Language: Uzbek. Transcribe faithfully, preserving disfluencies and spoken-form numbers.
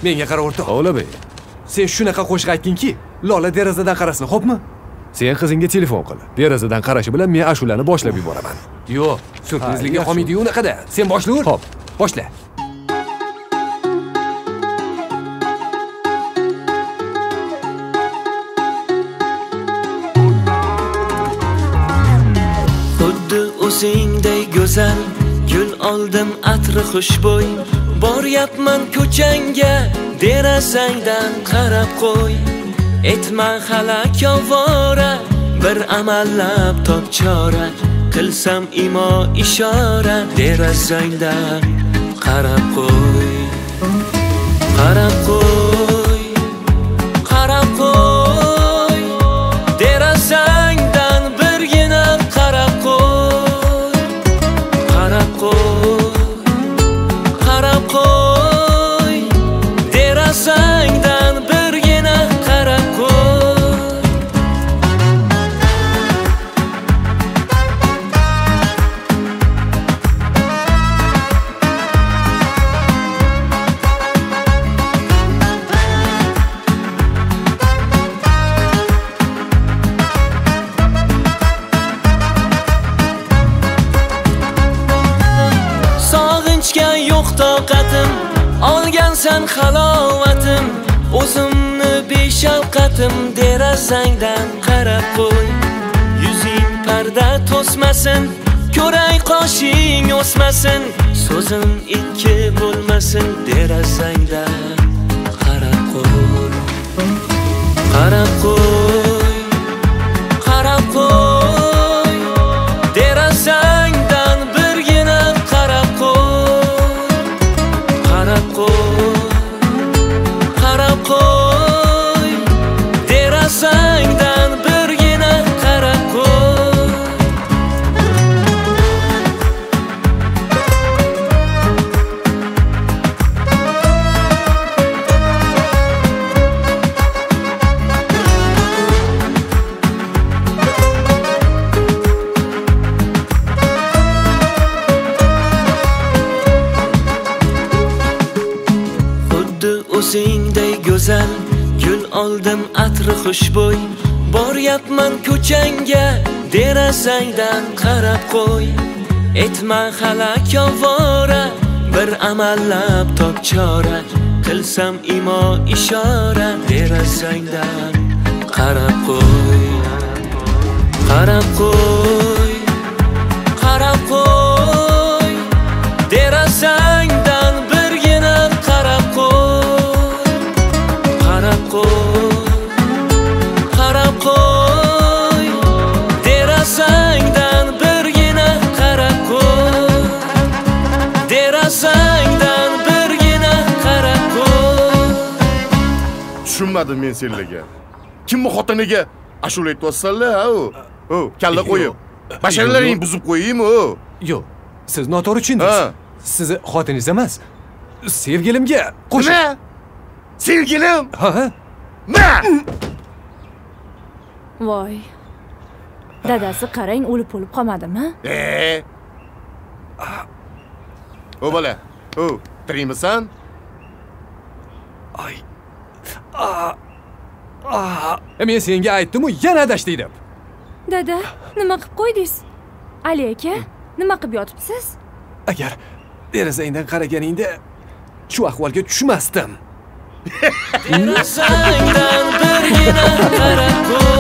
Menga qara o'rtoq. O'g'labey, sen shunaqa qo'shiq aytdingki, Lola derazadan qarasin, xo'pmi? Sen qizingga telefon qil. Derazadan qarashi bilan men ashulani boshlab yuboraman. Yo'q, surprizlikka qolmaydi-yu unaqada. Sen boshla. Xo'p, boshla. Xuddi o'zingday go'zal gul oldim atri xushbo'y, boryapman ko'changga derazangdan qarab qo'y. Etma halak ovora, bir amallab top chora, qilsam imo ishora, derazangdan qarab qo'y. Qarab qo'y, qarab qo'y, derazangdan birgina qarab qo'y. Qarab qo'y, qarab qo'y, derazangdan birgina qarab qo'y. Sog'inchga yo'q toqatim, olgansan halovatim, o'zimni beshafqatim, derazangdan qarab qo'y. Yuzing parda to'smasin, ko'ray qoshing o'smasin, so'zim ikki bo'lmasin, derazangdan qarab qo'y. Qarab qo'y, qarab qo'y, derazangdan birgina qarab qo'y. Qarab qo'y, qarab qo'y, derazangdan birgina qarab qo'y. Xuddi o'zingday go'zal gul oldim atri xushbo'y, boryapman ko'changga derazangdan qarab qo'y. Etma halak ovora, bir amallab top chora, qilsam imo ishora, derazangdan qarab qo'y. Qarab qo'y, qarab qo'y, derazangdan birgina qarab qo'y. Qarab qo'y, qarab qo'y, derazangdan birgina qarab qo'y. Derazangdan birgina qarab qo'y. Tushunmadim men senlarga. Kimni xotiniga ashula aytyapsanlar, ha u? O, kalla qo'yib. Basharalaring buzib qo'yaymi o? Yo'q, siz noto'g'ri tushundingiz. Sizni xotiningiz emas, sevgilimga qo'shib. Nima? Sevgilim? Ha, ha. Nima? Voy. Dadasi qarang, o'lib-o'lib qolmadimi? Eh. O bola, o, tirikmisan? Ay. Ah. Ah. Men senga aytdim-ku, yana adashdik deb. Dada, nima qilib qo'ydingiz? Ali aka, nima qilib yotibsiz? Agar derazangdan qaraganingda shu ahvolga tushmasdim. Derazangdan birgina qarab qo'y.